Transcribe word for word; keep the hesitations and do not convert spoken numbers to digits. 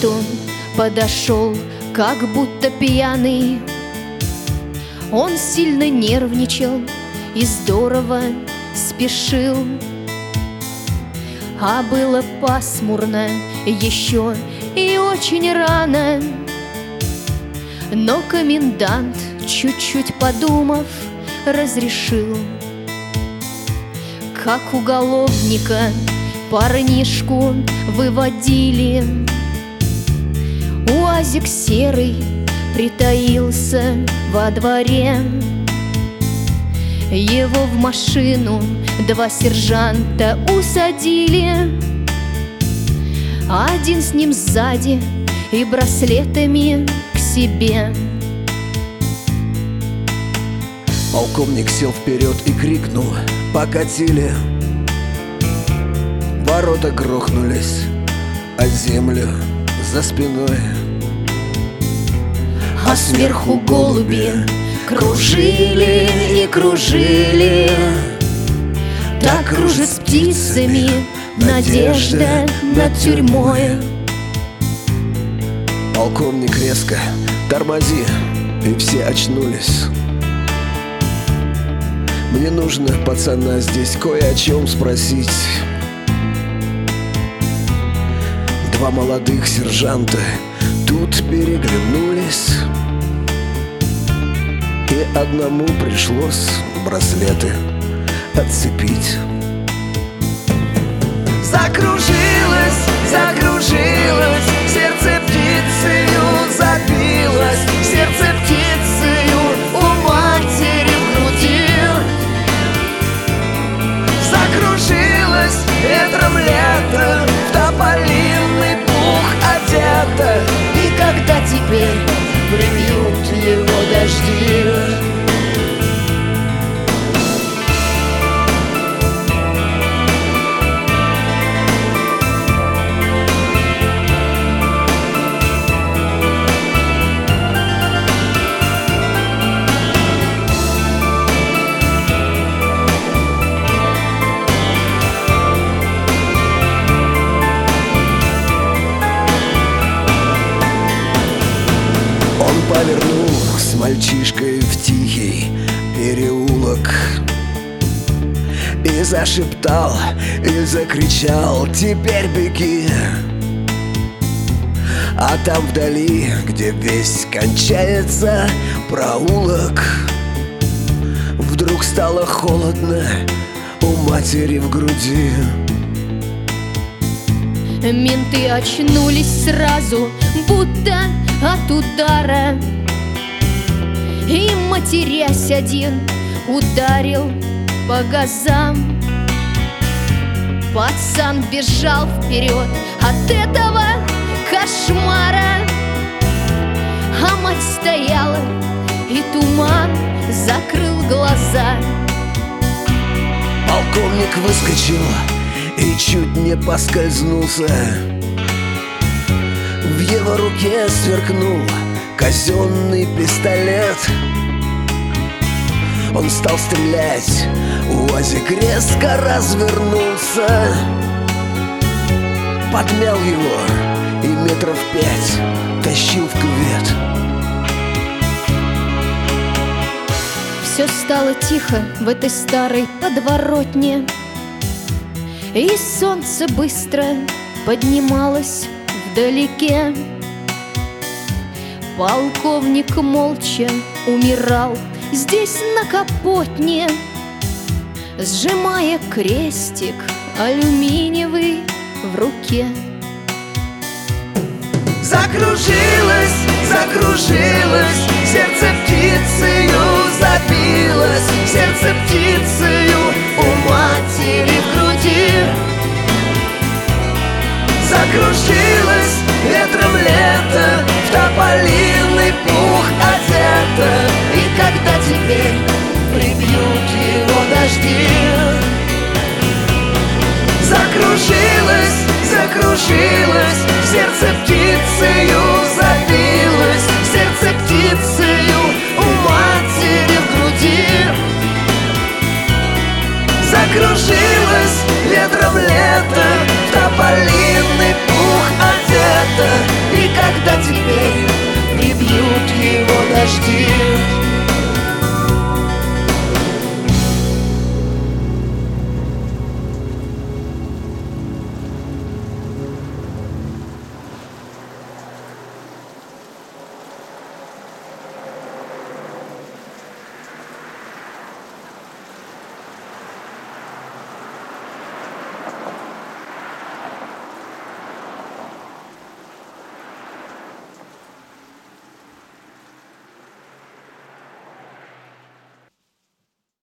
брату подошел, как будто пьяный. Он сильно нервничал и здорово спешил. А было пасмурно еще и очень рано. Но комендант, чуть-чуть подумав, разрешил. Как уголовника парнишку выводили, УАЗик серый притаился во дворе. Его в машину два сержанта усадили, один с ним сзади и браслетами к себе. Полковник сел вперед и крикнул: «Покатили!» Ворота грохнулись о землю за спиной. А сверху голуби кружили и кружили. Так кружит с птицами надежда над тюрьмой. Полковник резко: «Тормози!» И все очнулись. Мне нужно пацана здесь кое о чем спросить. Два молодых сержанта тут переглянулись, и одному пришлось браслеты отцепить. Закружилось, закружилось, сердце птицею забилось, сердце птицею у матери в груди. Закружилось ветром лето, в тополиный пух одето. И когда теперь прибьют его дожди? Повернул с мальчишкой в тихий переулок и зашептал, и закричал: «Теперь беги!» А там вдали, где весь кончается проулок, вдруг стало холодно у матери в груди. Менты очнулись сразу, будто от удара, и, матерясь, один ударил по газам. Пацан бежал вперед от этого кошмара, а мать стояла, и туман закрыл глаза. Полковник выскочил и чуть не поскользнулся. В его руке сверкнул казенный пистолет. Он стал стрелять, УАЗик резко развернулся, подмял его и метров пять тащил в кювет. Все стало тихо в этой старой подворотне, и солнце быстро поднималось вдалеке. Полковник молча умирал здесь на Капотне, сжимая крестик алюминиевый в руке. Закружилось, закружилось, сердце птицею забилось, сердце птицею у матери в груди. Закружилось ветром лето, в тополиный пух одето. И когда теперь прибьют его дожди? Закружилось, закружилось, сердце птицею забилось, сердце птицею у матери в груди. Закружилось ветром лето, в тополиный пух одето. И когда теперь прибьют его дожди.